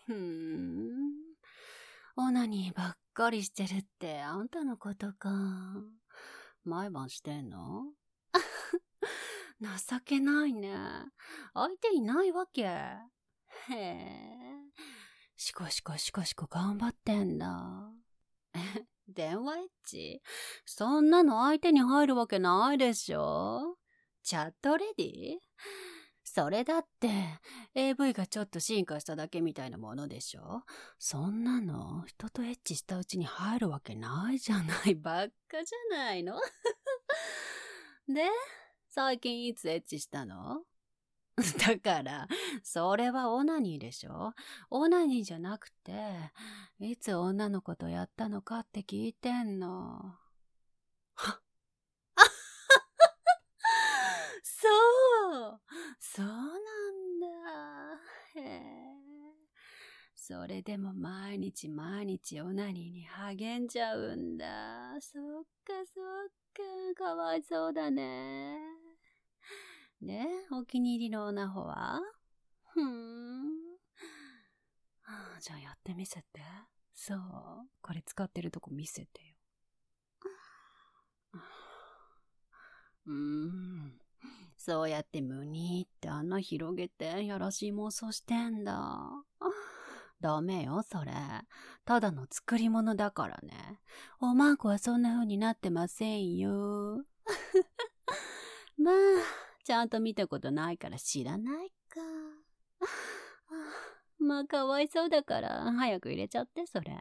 オナニーばっかりしてるってあんたのことか。毎晩してんの？情けないね。相手いないわけ。へえ。シコシコシコシコ頑張ってんだ。電話エッチ？そんなの相手に入るわけないでしょ。チャットレディ？それだって AV がちょっと進化しただけみたいなものでしょ。そんなの人とエッチしたうちに入るわけないじゃない。ばっかじゃないの。で、最近いつエッチしたの？だから、それはオナニーでしょ。オナニーじゃなくて、いつ女の子とやったのかって聞いてんの。はっそうなんだ。へえ。それでも毎日毎日オナニーに励んじゃうんだ。そっかそっか、かわいそうだね。で、お気に入りのオナホは？じゃあやってみせて。そう、これ使ってるとこ見せてよ。そうやってムニーって穴広げてやらしい妄想してんだ。ダメよ、それ。ただの作り物だからね。おまんこはそんな風になってませんよ。まあ、ちゃんと見たことないから知らないか。まあ、かわいそうだから、早く入れちゃって、それ。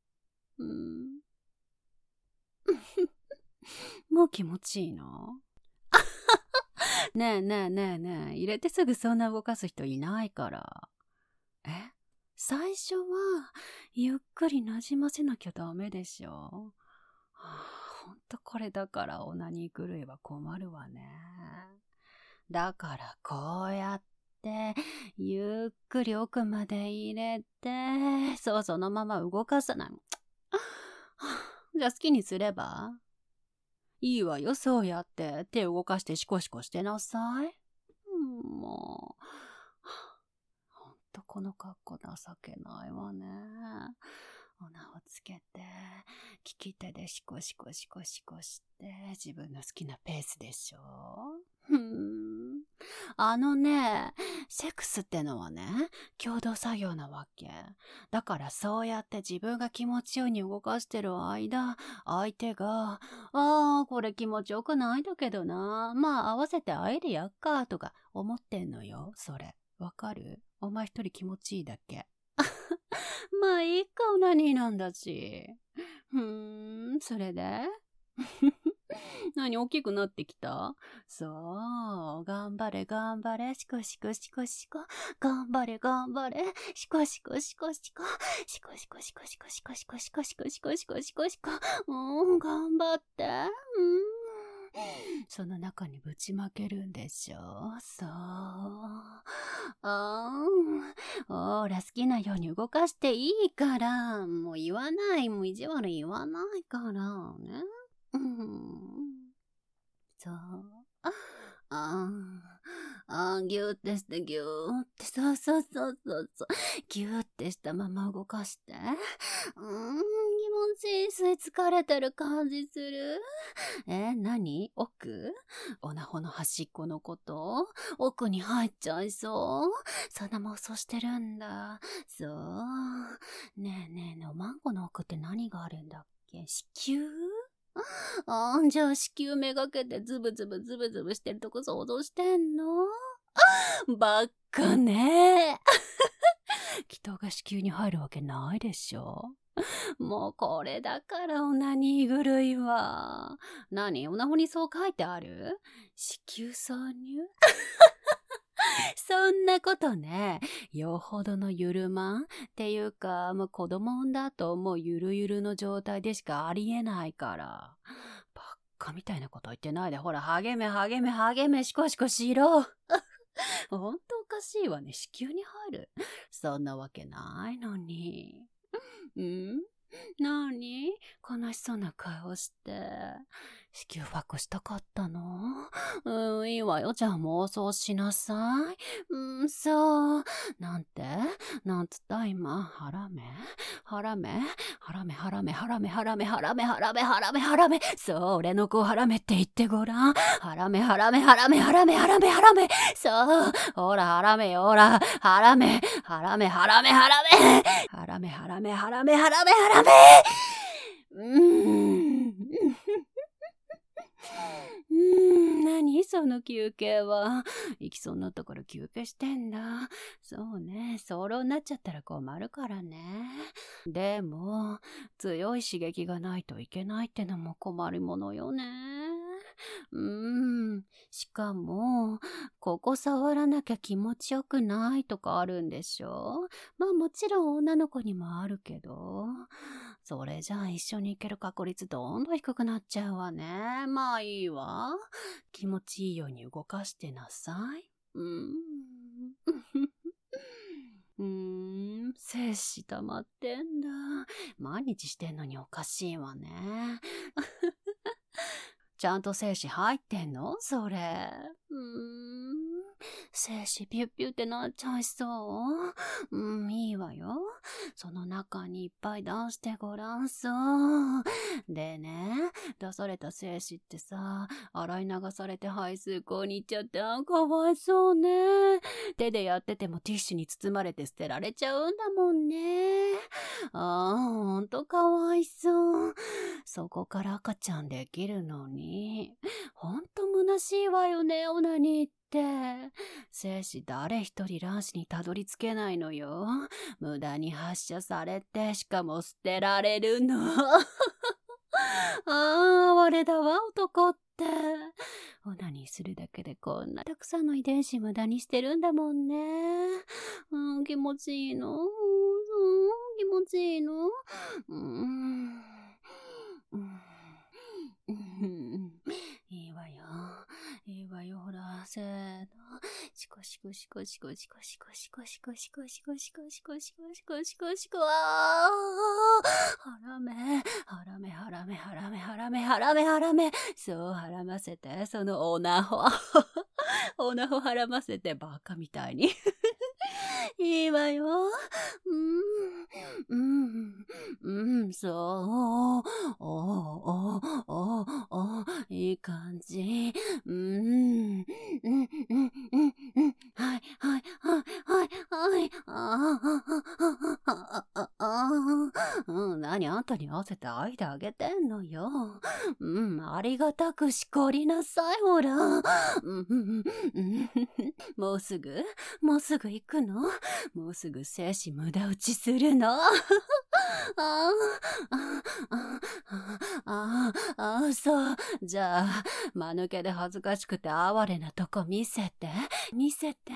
もう気持ちいいの？ねえねえねえねえ、入れてすぐそんな動かす人いないから。最初は、ゆっくりなじませなきゃダメでしょ。ほんとこれだからオナニー狂いは困るわね。だからこうやって、ゆっくり奥まで入れて、そうそのまま動かさない。じゃあ好きにすれば？いいわよ、そうやって手を動かしてシコシコしてなさい。もう、ほんとこの格好情けないわね。おなをつけて、利き手でシコシコシコシコして、自分の好きなペースでしょ。セックスってのはね、共同作業なわけ。だからそうやって自分が気持ちように動かしてる間、相手が、これ気持ちよくないだけどな。まあ合わせてあえでやっか、とか思ってんのよ、それ。わかる？お前一人気持ちいいだけ。まあいいか、オナニーなんだし。それで何、大きくなってきた？そう、頑張れ頑張れ、シコシコシコシコ、頑張れ頑張れ、シコシコシコシコ、シコシコシコシコシコシコシコシコシコシコシコシコ、頑張って。その中にぶちまけるんでしょ。そう。ほら、好きなように動かしていいから。もう言わない。もう意地悪言わないからね。そう。ギューってしてギューって、そうそうそうそうそう。ギューってしたまま動かして。気持ちいい。吸い疲れてる感じする？何？奥？オナホの端っこのこと？奥に入っちゃいそう？そんな妄想してるんだ。そう。ねえねえねえ、おまんこの奥って何があるんだっけ？子宮？じゃあ子宮めがけてズブズブズブズブしてるとこ想像してんの？ばっかね。祈祷が子宮に入るわけないでしょ。もうこれだからオナニー狂いは。何？オナホにそう書いてある？子宮挿入？そんなことね、よほどのゆるまんっていうか、もう子供産んだ後もうゆるゆるの状態でしかありえないから。ばっかみたいなこと言ってないで、ほら、励め励め励め、シコシコしろ。ほんとおかしいわね、子宮に入る。そんなわけないのに。 なに？悲しそうな顔して。子宮爆したかったの？いいわよ。じゃあ妄想しなさい。そう。なんて？なんつった今。ハラメ？ハラメ？ハラメハラメハラメハラメハラメハラメハラメハラメ。そう、俺の子ハラメって言ってごらん。ハラメハラメハラメハラメハラメハラメ。そう。ほら、ハラメよ、ほら。ハラメ。ハラメハラメハラメ。ハラメハラメハラメハラメハラメ。何その休憩は。行きそうになったから休憩してんだ。そうね、早漏になっちゃったら困るからね。でも、強い刺激がないといけないってのも困るものよね。しかも、ここ触らなきゃ気持ちよくないとかあるんでしょ？まあもちろん女の子にもあるけど、それじゃあ一緒に行ける確率どんどん低くなっちゃうわね。まあいいわ。気持ちいいように動かしてなさい。精子溜まってんだ。毎日してんのにおかしいわね。ちゃんと精子入ってんの？それ。精子ピュッピュってなっちゃいそう。いいわよ。その中にいっぱい出してごらんそう。でね、出された精子ってさ、洗い流されて排水口に行っちゃって、かわいそうね。手でやっててもティッシュに包まれて捨てられちゃうんだもんね。ほんとかわいそう。そこから赤ちゃんできるのに。ほんと虚しいわよね、オナニーって。精子誰一人卵子にたどり着けないのよ。無駄に発射されて、しかも捨てられるの。哀れだわ、男って。オナニーするだけでこんなたくさんの遺伝子無駄にしてるんだもんね。気持ちいいの？気持ちいいの？いいわよ。いいわよ、ほら、せーの。シコシコシコシコシコシコシコシコシコシコシコシコシコシコシコシコハラメ、ハラメ、ハラメ、ハラメ、ハラメ、ハラメ、ハラメ。そう、はらませて、そのオナホ。オナホはらませて、バカみたいに。いいわよ。そう。いい感じ。はい、はい、はい、はい、はい。何あんたに合わせて愛であげてんのよ。ありがたくしこりなさい、ほら。もうすぐ行くの？もうすぐ精子無駄打ちするの？そう。じゃあ、間抜けで恥ずかしくて哀れなとこ見せて。見せて。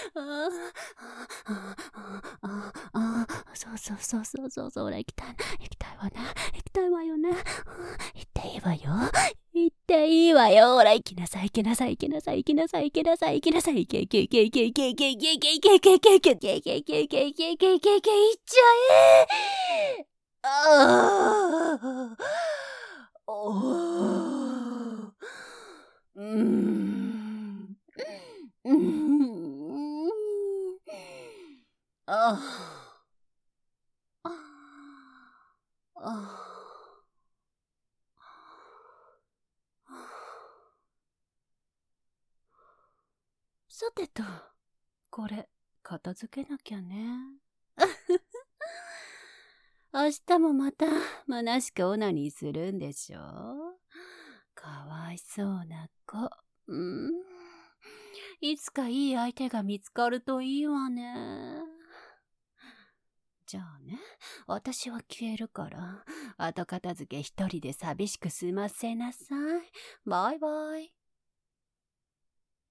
そう、ほら、行きたいわね。行きたいわよね。行っていいわよ。行っていいわよ。ほら、行きなさい、行きなさい、行きなさい、行きなさい、行きなさい、行きなさい、行け、行け、行け、行け、行け、行け、行け、行け、行け、行け、行け、行け、行け、行け、行け、行け、行け、行け、行け、行っちゃえ。おー。ああ。さてと、これ、片付けなきゃね。明日もまた、虚しくオナニーするんでしょ？かわいそうな子。いつかいい相手が見つかるといいわね。じゃあね、私は消えるから、後片付け一人で寂しく済ませなさい。バイバイ。